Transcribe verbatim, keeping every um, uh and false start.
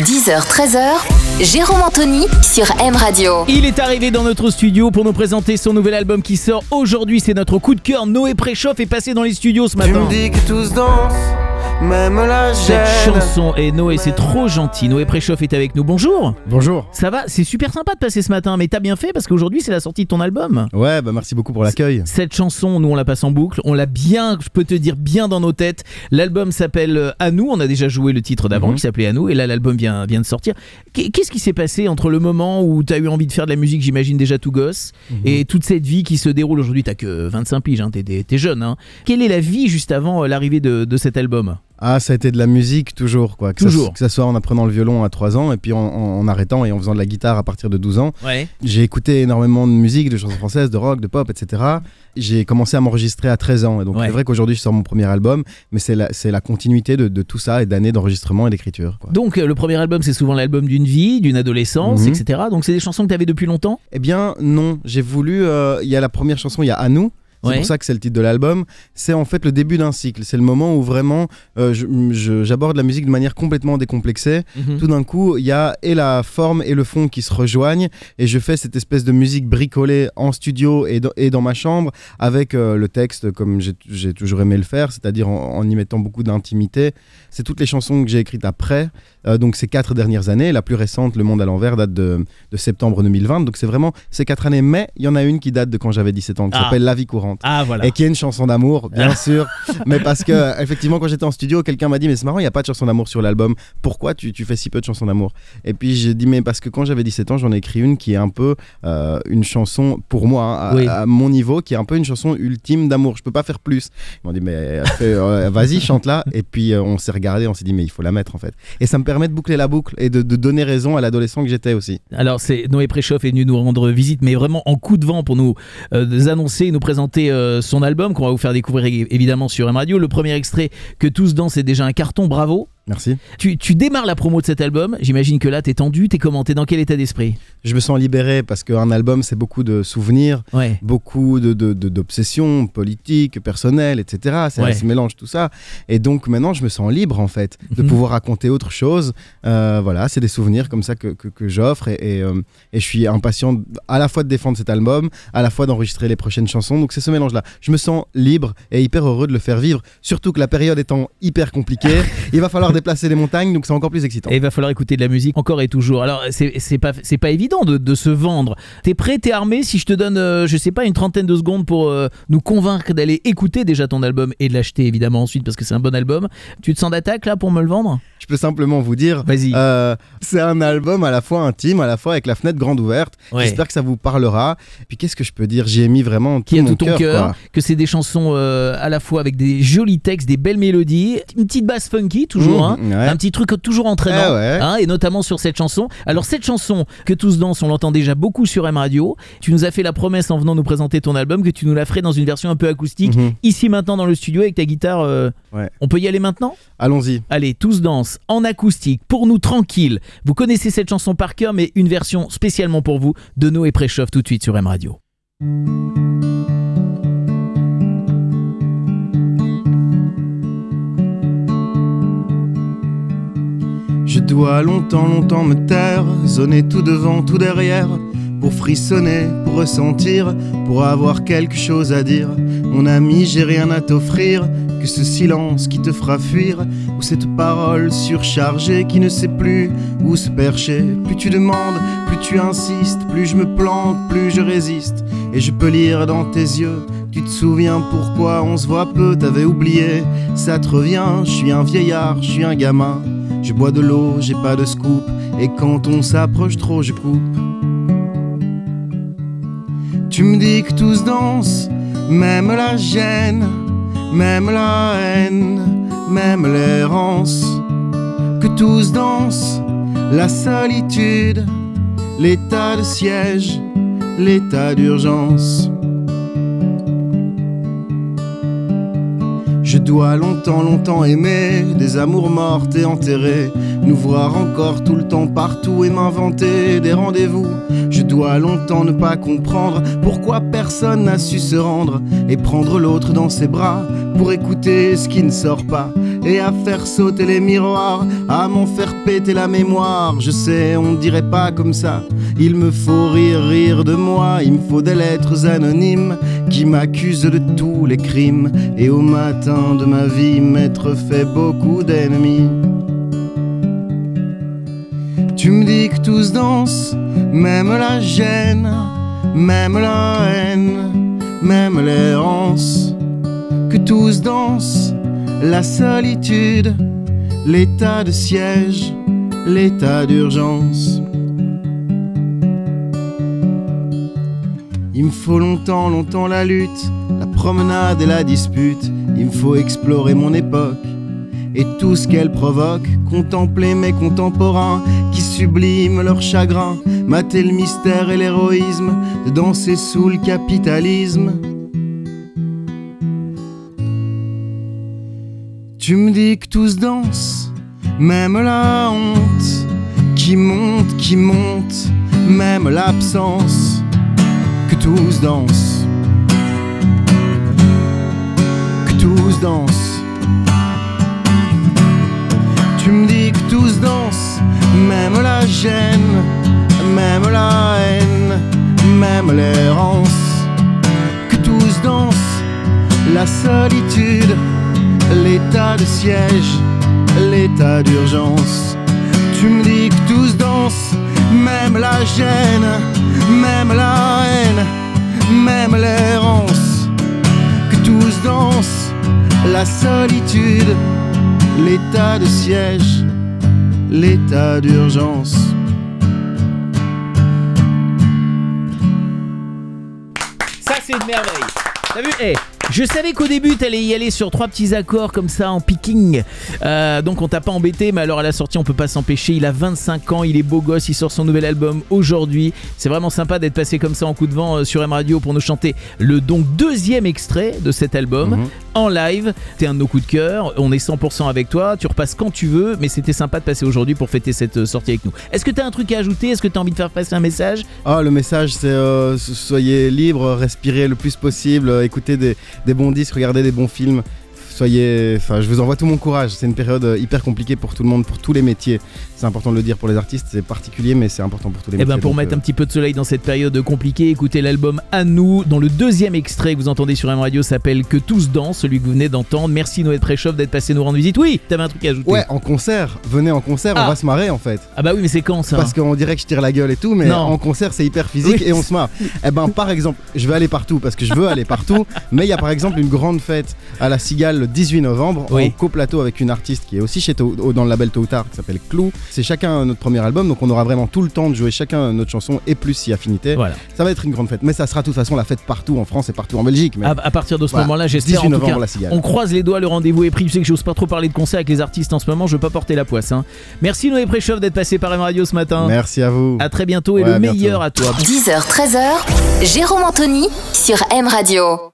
dix heures treize heures, Jérôme Anthony sur M Radio. Il est arrivé dans notre studio pour nous présenter son nouvel album qui sort aujourd'hui. C'est notre coup de cœur. Noé Préchoff est passé dans les studios ce matin. Tu me dis que tous dansent, même la gêne. Cette chanson, et Noé, c'est trop gentil. Noé Préchoff est avec nous. Bonjour. Bonjour. Ça va? C'est super sympa de passer ce matin, mais t'as bien fait parce qu'aujourd'hui c'est la sortie de ton album. Ouais, bah merci beaucoup pour l'accueil. Cette chanson, nous on la passe en boucle, on l'a bien, je peux te dire, bien dans nos têtes. L'album s'appelle À nous, on a déjà joué le titre d'avant mm-hmm. qui s'appelait À nous, et là l'album vient, vient de sortir. Qu'est-ce qui s'est passé entre le moment où t'as eu envie de faire de la musique, j'imagine déjà tout gosse, mm-hmm. et toute cette vie qui se déroule aujourd'hui? T'as que vingt-cinq piges, hein, t'es, t'es jeune. Hein. Quelle est la vie juste avant l'arrivée de, de cet album? Ah, ça a été de la musique toujours, quoi. Que toujours. Ça, que ça soit en apprenant le violon à trois ans et puis en, en, en arrêtant et en faisant de la guitare à partir de douze ans. Ouais. J'ai écouté énormément de musique, de chansons françaises, de rock, de pop, et cetera. J'ai commencé à m'enregistrer à treize ans. Et donc, ouais. C'est vrai qu'aujourd'hui, je sors mon premier album, mais c'est la, c'est la continuité de, de tout ça et d'années d'enregistrement et d'écriture, quoi. Donc, le premier album, c'est souvent l'album d'une vie, d'une adolescence, mm-hmm. et cetera. Donc, c'est des chansons que tu avais depuis longtemps? Eh bien, non. J'ai voulu. Il euh, y a la première chanson, il y a À nous. C'est ouais. pour ça que c'est le titre de l'album. C'est en fait le début d'un cycle. C'est le moment où vraiment euh, je, je, j'aborde la musique de manière complètement décomplexée. Mm-hmm. Tout d'un coup, il y a et la forme et le fond qui se rejoignent. Et je fais cette espèce de musique bricolée en studio et, do- et dans ma chambre avec euh, le texte comme j'ai, j'ai toujours aimé le faire, c'est-à-dire en, en y mettant beaucoup d'intimité. C'est toutes les chansons que j'ai écrites après. Euh, donc ces quatre dernières années. La plus récente, Le Monde à l'envers, date de, de septembre deux mille vingt. Donc c'est vraiment ces quatre années. Mais il y en a une qui date de quand j'avais dix-sept ans, qui ah. s'appelle La vie courante. Ah, voilà. Et qui est une chanson d'amour, bien sûr. Mais parce que, effectivement, quand j'étais en studio, quelqu'un m'a dit, mais c'est marrant, il n'y a pas de chanson d'amour sur l'album. Pourquoi tu, tu fais si peu de chansons d'amour? Et puis j'ai dit, mais parce que quand j'avais dix-sept ans, j'en ai écrit une qui est un peu euh, une chanson, pour moi, hein, à, oui. à mon niveau, qui est un peu une chanson ultime d'amour. Je peux pas faire plus. Ils m'ont dit, mais fait, euh, vas-y, chante-la. Et puis euh, on s'est regardé, on s'est dit, mais il faut la mettre en fait. Et ça me permet de boucler la boucle et de, de donner raison à l'adolescent que j'étais aussi. Alors, c'est Noé Préchoff est venu nous rendre visite, mais vraiment en coup de vent pour nous euh, annoncer, nous présenter euh, son album qu'on va vous faire découvrir évidemment sur M Radio. Le premier extrait, Que tous dansent, c'est déjà un carton, bravo. Merci. Tu, tu démarres la promo de cet album, j'imagine que là t'es tendu, t'es comment, t'es dans quel état d'esprit? Je me sens libéré parce qu'un album c'est beaucoup de souvenirs, ouais. beaucoup de, de, de, d'obsessions politiques, personnelles, et cetera. Ça ouais. se mélange tout ça. Et donc maintenant je me sens libre en fait de mm-hmm. pouvoir raconter autre chose. Euh, voilà, c'est des souvenirs comme ça que, que, que j'offre et, et, euh, et je suis impatient à la fois de défendre cet album, à la fois d'enregistrer les prochaines chansons. Donc c'est ce mélange-là. Je me sens libre et hyper heureux de le faire vivre, surtout que la période étant hyper compliquée, il va falloir déplacer les montagnes, donc c'est encore plus excitant. Et il va falloir écouter de la musique encore et toujours. Alors c'est, c'est, pas, c'est pas évident de, de se vendre. T'es prêt, t'es armé? Si je te donne, euh, je sais pas, une trentaine de secondes pour euh, nous convaincre d'aller écouter déjà ton album et de l'acheter évidemment ensuite parce que c'est un bon album, tu te sens d'attaque là pour me le vendre? Je peux simplement vous dire, vas-y. Euh, c'est un album à la fois intime, à la fois avec la fenêtre grande ouverte. Ouais. J'espère que ça vous parlera. Et puis qu'est-ce que je peux dire? J'y ai mis vraiment tout Qui a mon tout ton cœur, que c'est des chansons euh, à la fois avec des jolis textes, des belles mélodies, une petite basse funky toujours, mmh, hein, ouais. un petit truc toujours entraînant, eh ouais. hein, et notamment sur cette chanson. Alors cette chanson, Que tous dansent, on l'entend déjà beaucoup sur M Radio. Tu nous as fait la promesse en venant nous présenter ton album que tu nous la ferais dans une version un peu acoustique, mmh. ici maintenant dans le studio avec ta guitare. Euh, ouais. On peut y aller maintenant? Allons-y. Allez, Tous dansent en acoustique, pour nous tranquille. Vous connaissez cette chanson par cœur, mais une version spécialement pour vous de Noé Préchoff tout de suite sur M Radio. Je dois longtemps, longtemps me taire, zoner tout devant, tout derrière, pour frissonner, pour ressentir, pour avoir quelque chose à dire. Mon ami, j'ai rien à t'offrir, que ce silence qui te fera fuir, ou cette parole surchargée qui ne sait plus où se percher. Plus tu demandes, plus tu insistes, plus je me plante, plus je résiste. Et je peux lire dans tes yeux, tu te souviens pourquoi on se voit peu, t'avais oublié, ça te revient, je suis un vieillard, je suis un gamin. Je bois de l'eau, j'ai pas de scoop, et quand on s'approche trop, je coupe. Tu me dis que tous dansent, même la gêne, même la haine, même l'errance. Que tous dansent, la solitude, l'état de siège, l'état d'urgence. Je dois longtemps, longtemps aimer des amours mortes et enterrées, nous voir encore tout le temps partout et m'inventer des rendez-vous. Je dois longtemps ne pas comprendre pourquoi personne n'a su se rendre et prendre l'autre dans ses bras pour écouter ce qui ne sort pas. et à faire sauter les miroirs, à m'en faire péter la mémoire. Je sais, on dirait pas comme ça. Il me faut rire, rire de moi. Il me faut des lettres anonymes qui m'accusent de tous les crimes, et au matin de ma vie m'être fait beaucoup d'ennemis. Tu me dis que tous dansent, même la gêne, même la haine, même l'errance. Que tous dansent la solitude, l'état de siège, l'état d'urgence. Il me faut longtemps, longtemps la lutte, la promenade et la dispute. Il me faut explorer mon époque et tout ce qu'elle provoque, contempler mes contemporains qui subliment leur chagrin, mater le mystère et l'héroïsme, de danser sous le capitalisme. Tu me dis que tous dansent, même la honte qui monte, qui monte, même l'absence. Que tous dansent, que tous dansent. Tu me dis que tous dansent, même la gêne, même la haine, même l'errance. Que tous dansent la solitude, l'état de siège, l'état d'urgence. Tu me dis que tous dansent, même la gêne, même la haine, même l'errance. Que tous dansent la solitude, l'état de siège, l'état d'urgence. Ça c'est une merveille. T'as vu? Hey, je savais qu'au début t'allais y aller sur trois petits accords comme ça en picking, euh, donc on t'a pas embêté, mais alors à la sortie on peut pas s'empêcher. Il a vingt-cinq ans, il est beau gosse, il sort son nouvel album aujourd'hui. C'est vraiment sympa d'être passé comme ça en coup de vent euh, sur M Radio pour nous chanter le donc deuxième extrait de cet album mmh. en live. T'es un de nos coups de cœur, on est cent pour cent avec toi, tu repasses quand tu veux, mais c'était sympa de passer aujourd'hui pour fêter cette sortie avec nous. Est-ce que t'as un truc à ajouter? Est-ce que t'as envie de faire passer un message? Ah, le message c'est euh, soyez libre, respirez le plus possible, euh, écoutez des des bons disques, regardez des bons films. Soyez, enfin, je vous envoie tout mon courage. C'est une période hyper compliquée pour tout le monde, pour tous les métiers. C'est important de le dire pour les artistes, c'est particulier, mais c'est important pour tous les et métiers. Et ben pour donc, mettre euh... un petit peu de soleil dans cette période compliquée, écoutez l'album À nous, dont le deuxième extrait que vous entendez sur M Radio s'appelle Que tous dansent, celui que vous venez d'entendre. Merci Noé de Préchoff d'être passé nous rendre visite. Oui, t'avais un truc à ajouter? Ouais, en concert. Venez en concert, ah. on va se marrer en fait. Ah bah oui, mais c'est quand ça? Parce qu'on dirait que je tire la gueule et tout, mais non. En concert c'est hyper physique oui. et on se marre. Et ben par exemple, je vais aller partout parce que je veux aller partout, mais il y a par exemple une grande fête à la Cigale le dix-huit novembre. Oui. En coplateau avec une artiste qui est aussi chez Tôt, dans le label Tôt ou Tard, qui s'appelle Clou. C'est chacun notre premier album, donc on aura vraiment tout le temps de jouer chacun notre chanson et plus si affinité. Voilà. Ça va être une grande fête, mais ça sera de toute façon la fête partout en France et partout en Belgique. Mais... À, à partir de ce voilà. moment-là, j'espère en tout cas, la Cigale. On croise les doigts, le rendez-vous est pris. Je sais que j'ose pas trop parler de concert avec les artistes en ce moment, je veux pas porter la poisse. Hein. Merci Noé Préchoff d'être passé par M Radio ce matin. Merci à vous. À très bientôt et ouais, le bientôt. meilleur à toi. dix heures treize heures, Jérôme Anthony sur M Radio.